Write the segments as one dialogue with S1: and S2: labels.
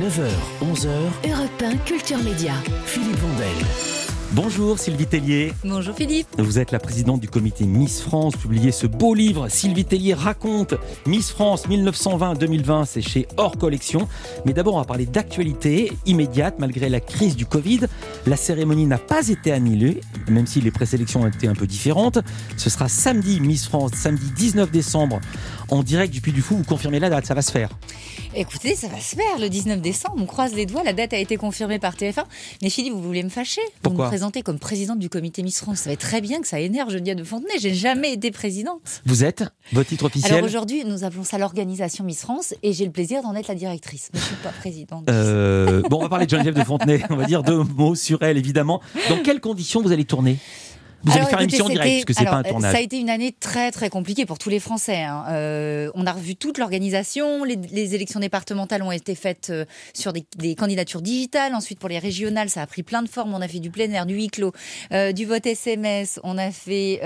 S1: 9h, 11h,
S2: Europe 1 Culture Média.
S1: Philippe Vandel. Bonjour Sylvie Tellier.
S2: Bonjour Philippe.
S1: Vous êtes la présidente du comité Miss France. Publiez ce beau livre, Sylvie Tellier raconte Miss France 1920-2020, c'est chez Hors Collection. Mais d'abord, on va parler d'actualité immédiate. Malgré la crise du Covid, la cérémonie n'a pas été annulée, même si les présélections ont été un peu différentes. Ce sera samedi Miss France, samedi 19 décembre, en direct du Puy du Fou. Vous confirmez la date, ça va se faire?
S2: Écoutez, ça va se faire le 19 décembre. On croise les doigts, la date a été confirmée par TF1. Mais Philippe, vous voulez me fâcher?
S1: Pourquoi?
S2: Vous me présentez comme présidente du comité Miss France. Vous savez très bien que ça énerve Geneviève de Fontenay. J'ai jamais été présidente.
S1: Vous êtes? Votre titre officiel?
S2: Alors aujourd'hui, nous appelons ça l'organisation Miss France et j'ai le plaisir d'en être la directrice. Mais je ne suis pas présidente.
S1: Bon, on va parler de Geneviève de Fontenay. On va dire deux mots sur elle, évidemment. Dans quelles conditions vous allez tourner? Vous allez faire une émission en direct, parce que c'est pas un tournage.
S2: Ça a été une année très très compliquée pour tous les Français. On a revu toute l'organisation. Les élections départementales ont été faites sur des candidatures digitales. Ensuite, pour les régionales, ça a pris plein de formes. On a fait du plein air, du huis clos, du vote SMS. On a fait,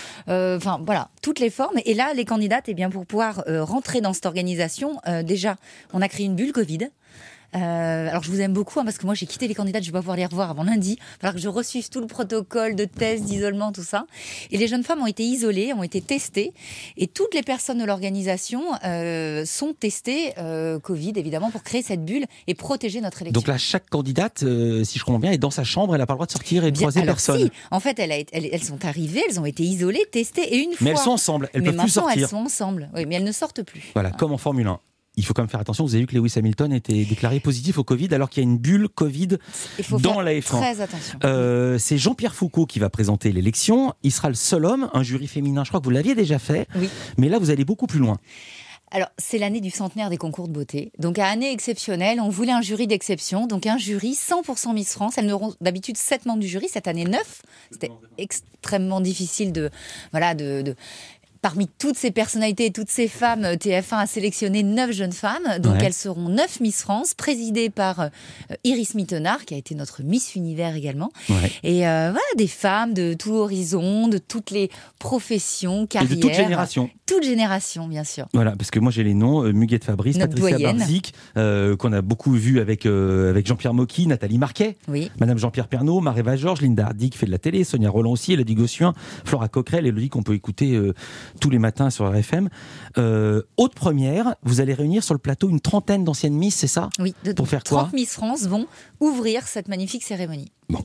S2: voilà, toutes les formes. Et là, les candidates, pour pouvoir rentrer dans cette organisation, déjà, on a créé une bulle Covid. Alors je vous aime beaucoup parce que moi j'ai quitté les candidates, je vais pas pouvoir les revoir avant lundi. Il va falloir que je resuive tout le protocole de tests, d'isolement, tout ça. Et les jeunes femmes ont été isolées, ont été testées, et toutes les personnes de l'organisation sont testées Covid évidemment pour créer cette bulle et protéger notre élection.
S1: Donc là, chaque candidate, si je comprends bien, est dans sa chambre, elle n'a pas le droit de sortir et de croiser personne.
S2: Si, en fait, elles sont arrivées, elles ont été isolées, testées, et une fois.
S1: Mais elles sont ensemble, elles peuvent plus sortir.
S2: Elles sont ensemble, oui, mais elles ne sortent plus.
S1: Voilà, comme en Formule 1. Il faut quand même faire attention, vous avez vu que Lewis Hamilton était déclaré positif au Covid alors qu'il y a une bulle Covid dans la F1.
S2: Très attention.
S1: C'est Jean-Pierre Foucault qui va présenter l'élection. Il sera le seul homme, un jury féminin, je crois que vous l'aviez déjà fait. Oui. Mais là, vous allez beaucoup plus loin.
S2: Alors, c'est l'année du centenaire des concours de beauté. Donc, à année exceptionnelle, on voulait un jury d'exception. Donc, un jury 100% Miss France. Elles auront d'habitude 7 membres du jury. Cette année, 9. C'était extrêmement difficile Parmi toutes ces personnalités et toutes ces femmes, TF1 a sélectionné 9 jeunes femmes. Donc, elles seront 9 Miss France, présidées par Iris Mittenard, qui a été notre Miss Univers également. Ouais. Et voilà, des femmes de tout horizon, de toutes les professions, carrières. Et de toute génération. Toute génération, bien sûr.
S1: Voilà, parce que moi j'ai les noms, Muguette Fabrice, notre Patricia Barzic, qu'on a beaucoup vu avec Jean-Pierre Mocky, Nathalie Marquet, Madame Jean-Pierre Pernaut, Maréva Georges, Linda Hardy qui fait de la télé, Sonia Roland aussi, Elodie Gossuin, Flora Coquerel, Elodie qu'on peut écouter tous les matins sur RFM. Haute première, vous allez réunir sur le plateau une trentaine d'anciennes Miss, c'est ça? Oui, pour faire
S2: 30 Miss France vont ouvrir cette magnifique cérémonie.
S1: Bon.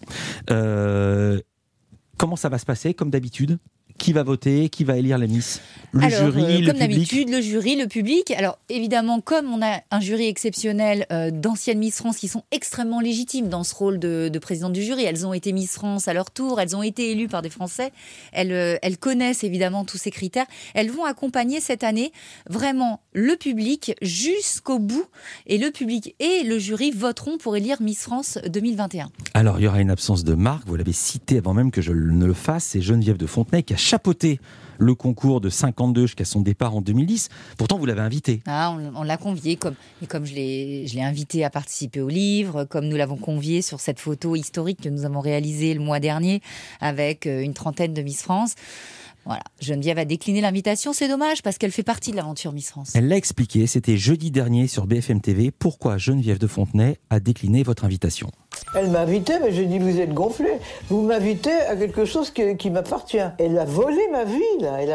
S1: Comment ça va se passer, comme d'habitude? Qui va voter? Qui va élire la Miss? Le jury, le
S2: comme
S1: public?
S2: d'habitude, le jury, le public. Alors, évidemment, comme on a un jury exceptionnel d'anciennes Miss France qui sont extrêmement légitimes dans ce rôle de présidente du jury, elles ont été Miss France à leur tour, elles ont été élues par des Français, elles connaissent évidemment tous ces critères. Elles vont accompagner cette année vraiment le public jusqu'au bout. Et le public et le jury voteront pour élire Miss France 2021.
S1: Alors, il y aura une absence de marque, vous l'avez cité avant même que je ne le fasse, c'est Geneviève de Fontenay qui a chapeauté le concours de 52 jusqu'à son départ en 2010. Pourtant, vous l'avez invité.
S2: On l'a convié, comme je l'ai invité à participer au livre, comme nous l'avons convié sur cette photo historique que nous avons réalisée le mois dernier avec une trentaine de Miss France. Voilà, Geneviève a décliné l'invitation, c'est dommage parce qu'elle fait partie de l'aventure Miss France.
S1: Elle l'a expliqué, c'était jeudi dernier sur BFM TV, pourquoi Geneviève de Fontenay a décliné votre invitation.
S3: Elle m'a invité, mais j'ai dit vous êtes gonflé. Vous m'invitez à quelque chose qui m'appartient. Elle a volé ma vie, là. Elle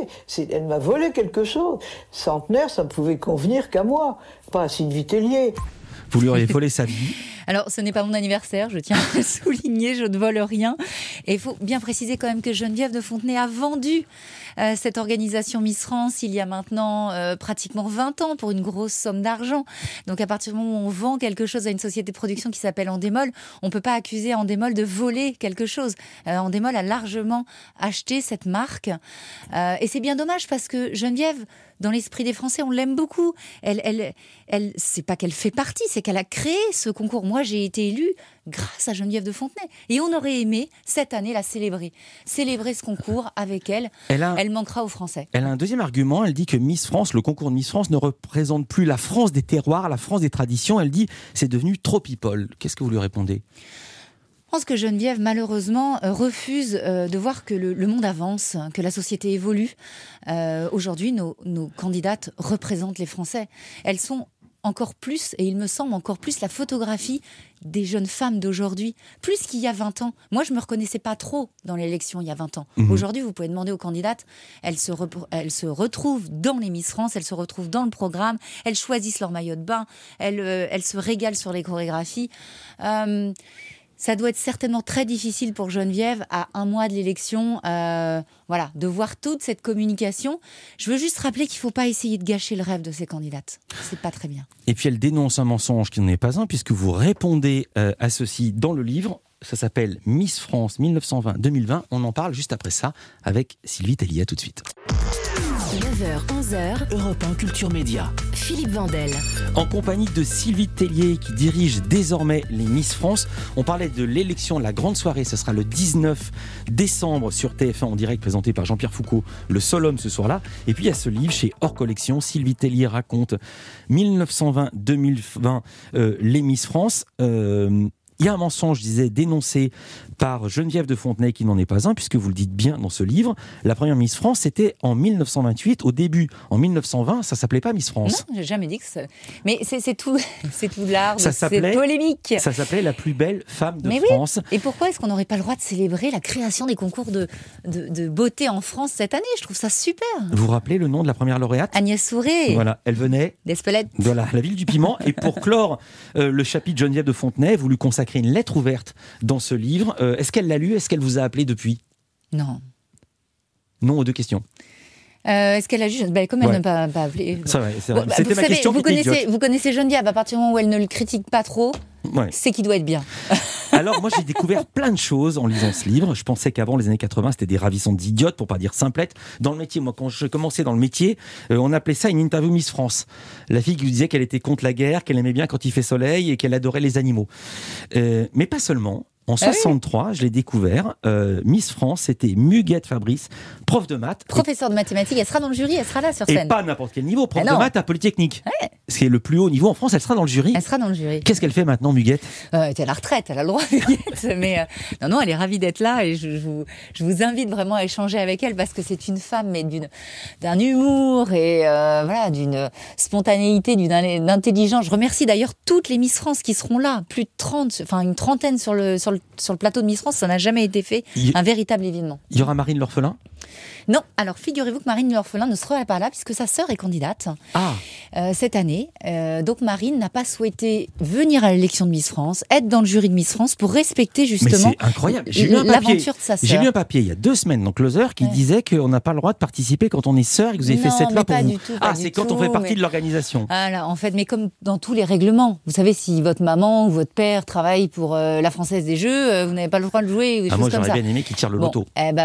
S3: m'a volé quelque chose. Centenaire, ça ne pouvait convenir qu'à moi, pas à Sylvie Tellier.
S1: Vous lui auriez volé sa vie?
S2: Alors, ce n'est pas mon anniversaire, je tiens à le souligner, je ne vole rien. Et il faut bien préciser quand même que Geneviève de Fontenay a vendu cette organisation Miss France il y a maintenant pratiquement 20 ans pour une grosse somme d'argent. Donc, à partir du moment où on vend quelque chose à une société de production qui s'appelle Endemol, on ne peut pas accuser Endemol de voler quelque chose. Endemol a largement acheté cette marque. Et c'est bien dommage parce que Geneviève, dans l'esprit des Français, on l'aime beaucoup. Elle, c'est pas qu'elle fait partie, c'est qu'elle a créé ce concours. Moi, j'ai été élue grâce à Geneviève de Fontenay. Et on aurait aimé, cette année, la célébrer. Célébrer ce concours avec elle. Elle manquera aux Français.
S1: Elle a un deuxième argument. Elle dit que Miss France, le concours de Miss France, ne représente plus la France des terroirs, la France des traditions. Elle dit c'est devenu trop people. Qu'est-ce que vous lui répondez?
S2: Je pense que Geneviève, malheureusement, refuse de voir que le monde avance, que la société évolue. Aujourd'hui, nos candidates représentent les Français. Elles sont encore plus, et il me semble encore plus, la photographie des jeunes femmes d'aujourd'hui, plus qu'il y a 20 ans. Moi, je ne me reconnaissais pas trop dans l'élection il y a 20 ans. Aujourd'hui, vous pouvez demander aux candidates, elles se retrouvent dans les Miss France, elles se retrouvent dans le programme, elles choisissent leur maillot de bain, elles se régalent sur les chorégraphies. Ça doit être certainement très difficile pour Geneviève, à un mois de l'élection, de voir toute cette communication. Je veux juste rappeler qu'il ne faut pas essayer de gâcher le rêve de ces candidates. C'est pas très bien.
S1: Et puis elle dénonce un mensonge qui n'en est pas un, puisque vous répondez à ceci dans le livre. Ça s'appelle Miss France 1920-2020. On en parle juste après ça avec Sylvie Tellier. À tout de suite.
S4: 9h, 11h,
S5: Europe 1 Culture Média.
S4: Philippe Vandel.
S1: En compagnie de Sylvie Tellier qui dirige désormais les Miss France. On parlait de l'élection, la grande soirée, ce sera le 19 décembre sur TF1 en direct, présenté par Jean-Pierre Foucault, le seul homme ce soir-là. Et puis il y a ce livre chez Hors Collection, Sylvie Tellier raconte 1920-2020 les Miss France. Il y a un mensonge, je disais, dénoncé par Geneviève de Fontenay qui n'en est pas un, puisque vous le dites bien dans ce livre. La première Miss France, c'était en 1928. Au début, en 1920, ça s'appelait pas Miss France.
S2: Non, j'ai jamais dit que ça... Mais c'est tout l'art de cette polémique.
S1: Ça s'appelait la plus belle femme de
S2: Mais
S1: France.
S2: Oui. Et pourquoi est-ce qu'on n'aurait pas le droit de célébrer la création des concours de beauté en France cette année ? Je trouve ça super.
S1: Vous vous rappelez le nom de la première lauréate ?
S2: Agnès Souré.
S1: Voilà, elle venait
S2: d'Espelette.
S1: Voilà, la ville du piment. Et pour clore le chapitre Geneviève de Fontenay, vous lui consacrez une lettre ouverte dans ce livre. Est-ce qu'elle l'a lu ? Est-ce qu'elle vous a appelé depuis ?
S2: Non.
S1: Non aux deux questions.
S2: Est-ce qu'elle a juste... comme elle n'a pas appelé...
S1: C'est vrai. C'était ma question qui était idiote.
S2: Vous connaissez Geneviève, à partir du moment où elle ne le critique pas trop, c'est qu'il doit être bien.
S1: Alors moi j'ai découvert plein de choses en lisant ce livre. Je pensais qu'avant les années 80 c'était des ravissantes idiotes, pour pas dire simplettes. Dans le métier, moi quand je commençais dans le métier, on appelait ça une interview Miss France. La fille qui vous disait qu'elle était contre la guerre, qu'elle aimait bien quand il fait soleil et qu'elle adorait les animaux. Mais pas seulement. En 63, je l'ai découvert, Miss France, c'était Muguette Fabrice, prof de maths.
S2: Professeur de mathématiques, elle sera dans le jury, elle sera là sur scène.
S1: Et pas n'importe quel niveau, prof de maths à Polytechnique. Ouais. Ce qui est le plus haut niveau en France, elle sera dans le jury.
S2: Elle sera dans le jury.
S1: Qu'est-ce qu'elle fait maintenant, Muguette ?
S2: Elle est à la retraite, elle a le droit, Muguette. Mais non, elle est ravie d'être là et je vous invite vraiment à échanger avec elle parce que c'est une femme, mais d'un humour et d'une spontanéité, d'une intelligence. Je remercie d'ailleurs toutes les Miss France qui seront là, plus de 30, une trentaine sur le plateau de Miss France, ça n'a jamais été fait, un véritable événement.
S1: Il y aura Marine L'Orphelin ?
S2: Non, alors figurez-vous que Marine L'Orphelin ne sera pas là puisque sa sœur est candidate cette année. Donc Marine n'a pas souhaité venir à l'élection de Miss France, être dans le jury de Miss France pour respecter justement
S1: incroyable.
S2: L'aventure de sa sœur.
S1: J'ai lu un papier il y a 2 semaines dans Closer qui disait qu'on n'a pas le droit de participer quand on est sœur et que vous avez fait cette loi pour vous. C'est quand on fait partie de l'organisation.
S2: En fait, mais comme dans tous les règlements, vous savez, si votre maman ou votre père travaille pour la Française des Jeux, vous n'avez pas le droit de jouer ou des choses comme ça.
S1: Moi j'aurais bien aimé qu'il tire le loto.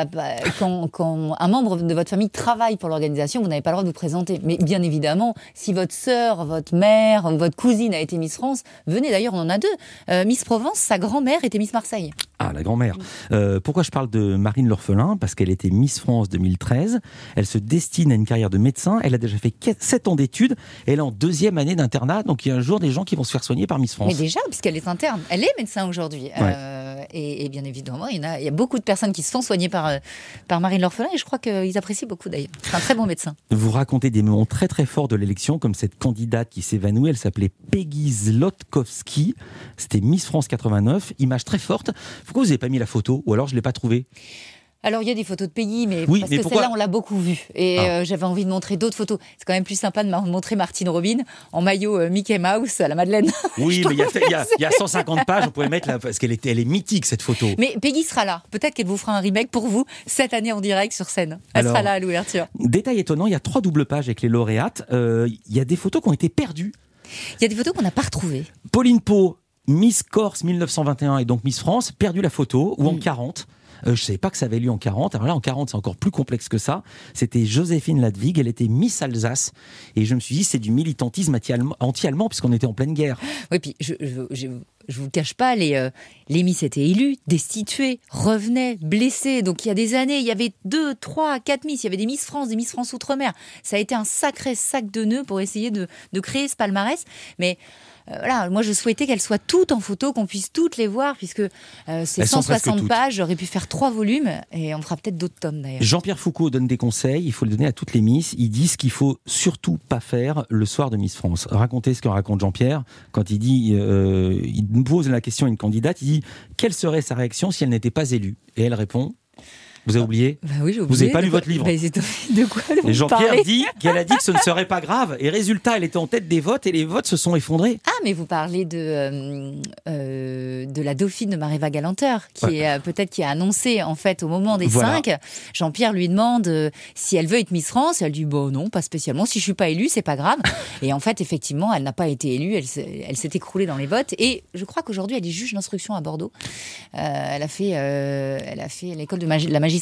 S2: Quand un membre de votre famille travaille pour l'organisation, vous n'avez pas le droit de vous présenter. Mais bien évidemment, si votre sœur, votre mère, votre cousine a été Miss France, venez, d'ailleurs, on en a 2. Miss Provence, sa grand-mère était Miss Marseille.
S1: Ah, la grand-mère. Pourquoi je parle de Marine L'Orphelin ? Parce qu'elle était Miss France 2013. Elle se destine à une carrière de médecin. Elle a déjà fait 7 ans d'études. Elle est en 2e année d'internat. Donc il y a un jour des gens qui vont se faire soigner par Miss France.
S2: Mais déjà, puisqu'elle est interne. Elle est médecin aujourd'hui. Et bien évidemment, il y a beaucoup de personnes qui se font soigner par Marine L'Orphelin. Et je crois qu'ils apprécient beaucoup d'ailleurs. C'est un très bon médecin.
S1: Vous racontez des moments très très forts de l'élection, comme cette candidate qui s'évanouit. Elle s'appelait Peggy Zlotkowski. C'était Miss France 89. Image très forte. Pourquoi vous n'avez pas mis la photo ? Ou alors je ne l'ai pas trouvée ?
S2: Alors, il y a des photos de Peggy, mais
S1: oui,
S2: parce
S1: mais
S2: que
S1: pourquoi...
S2: celle-là, on l'a beaucoup vue. Et j'avais envie de montrer d'autres photos. C'est quand même plus sympa de montrer Martine Robin en maillot Mickey Mouse à la Madeleine.
S1: Oui, mais il y a 150 pages, on pouvait mettre là, parce qu'elle est mythique, cette photo.
S2: Mais Peggy sera là. Peut-être qu'elle vous fera un remake pour vous cette année en direct sur scène. Elle sera là à l'ouverture.
S1: Détail étonnant, il y a 3 doubles pages avec les lauréates. Il y a des photos qui ont été perdues.
S2: Il y a des photos qu'on n'a pas retrouvées.
S1: Pauline Pau, Miss Corse 1921 et donc Miss France, perdu la photo, ou en 40. Je ne savais pas que ça avait lieu en 40. Alors là, en 40, c'est encore plus complexe que ça. C'était Joséphine Ladvig, elle était Miss Alsace. Et je me suis dit, c'est du militantisme anti-allemand, puisqu'on était en pleine guerre.
S2: Oui, puis je vous le cache pas, les Miss étaient élues, destituées, revenaient, blessées. Donc il y a des années, il y avait 2, 3, 4 Miss. Il y avait des Miss France Outre-mer. Ça a été un sacré sac de nœuds pour essayer de créer ce palmarès. Mais voilà, moi je souhaitais qu'elles soient toutes en photo, qu'on puisse toutes les voir, puisque c'est 160 pages. J'aurais pu faire 3 volumes et on fera peut-être d'autres tomes d'ailleurs.
S1: Jean-Pierre Foucault donne des conseils, il faut les donner à toutes les Miss. Il dit ce qu'il faut surtout pas faire le soir de Miss France. Racontez ce que raconte Jean-Pierre quand il dit, il pose la question à une candidate, il dit quelle serait sa réaction si elle n'était pas élue ? Et elle répond. Vous avez oublié ?
S2: Bah oui, j'ai oublié.
S1: Vous n'avez pas lu votre livre.
S2: De quoi
S1: et Jean-Pierre dit qu'elle a dit que ce ne serait pas grave. Et résultat, elle était en tête des votes et les votes se sont effondrés.
S2: Ah, mais vous parlez de la dauphine de Maréva Galanteur, qui a annoncé en fait au moment des 5. Jean-Pierre lui demande si elle veut être Miss France. Et elle dit non, pas spécialement. Si je suis pas élue, c'est pas grave. Et en fait, effectivement, elle n'a pas été élue. Elle s'est écroulée dans les votes. Et je crois qu'aujourd'hui, elle est juge d'instruction à Bordeaux. Elle a fait l'école de la magistrature.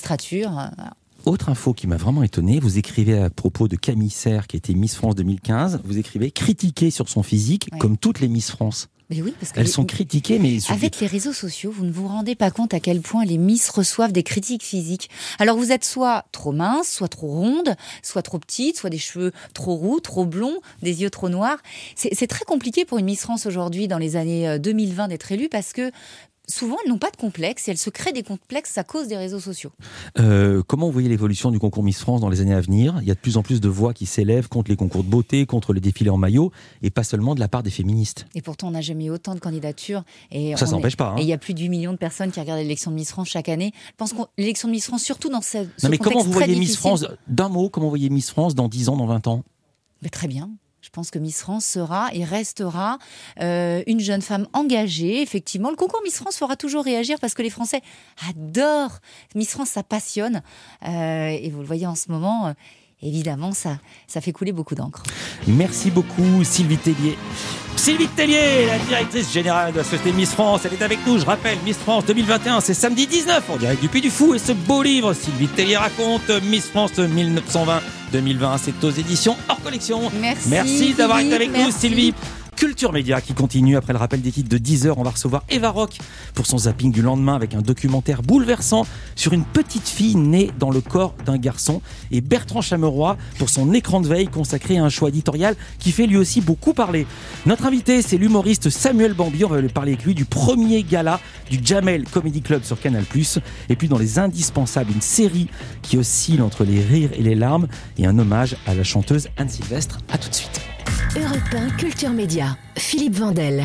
S1: Autre info qui m'a vraiment étonné, vous écrivez à propos de Camille Serre qui était Miss France 2015, vous écrivez critiquer sur son physique comme toutes les Miss France.
S2: Mais oui, parce que
S1: elles sont critiquées, mais
S2: avec les réseaux sociaux, vous ne vous rendez pas compte à quel point les Miss reçoivent des critiques physiques. Alors vous êtes soit trop mince, soit trop ronde, soit trop petite, soit des cheveux trop roux, trop blonds, des yeux trop noirs. C'est très compliqué pour une Miss France aujourd'hui, dans les années 2020, d'être élue parce que souvent, elles n'ont pas de complexe et elles se créent des complexes à cause des réseaux sociaux.
S1: Comment vous voyez l'évolution du concours Miss France dans les années à venir ? Il y a de plus en plus de voix qui s'élèvent contre les concours de beauté, contre les défilés en maillot, et pas seulement de la part des féministes.
S2: Et pourtant, on n'a jamais eu autant de candidatures. Et
S1: ça n'empêche pas.
S2: Et il y a plus de 8 millions de personnes qui regardent l'élection de Miss France chaque année. Je pense que l'élection de Miss France, surtout dans ce contexte très difficile...
S1: Non mais comment vous voyez Miss France, d'un mot, comment vous voyez Miss France dans 10 ans, dans 20 ans ?
S2: Très bien. Je pense que Miss France sera et restera une jeune femme engagée. Effectivement, le concours Miss France fera toujours réagir parce que les Français adorent. Miss France, ça passionne. Et vous le voyez en ce moment, évidemment, ça fait couler beaucoup d'encre.
S1: Merci beaucoup, Sylvie Tellier. Sylvie Tellier, la directrice générale de la société Miss France, elle est avec nous. Je rappelle, Miss France 2021, c'est samedi 19, en direct du Puy du Fou. Et ce beau livre, Sylvie Tellier raconte Miss France 1920-2020, c'est aux éditions hors collection. Merci d'avoir été avec nous, Sylvie. Culture Média qui continue après le rappel des titres de 10h. On va recevoir Eva Rock pour son zapping du lendemain avec un documentaire bouleversant sur une petite fille née dans le corps d'un garçon, et Bertrand Chameroy pour son écran de veille consacré à un choix éditorial qui fait lui aussi beaucoup parler. Notre invité, c'est l'humoriste Samuel Bambi. On va lui parler avec lui du premier gala du Jamel Comedy Club sur Canal+. Et puis dans les indispensables, une série qui oscille entre les rires et les larmes et un hommage à la chanteuse Anne Sylvestre. À tout de suite.
S4: Europe 1 Culture Média, Philippe Vandel.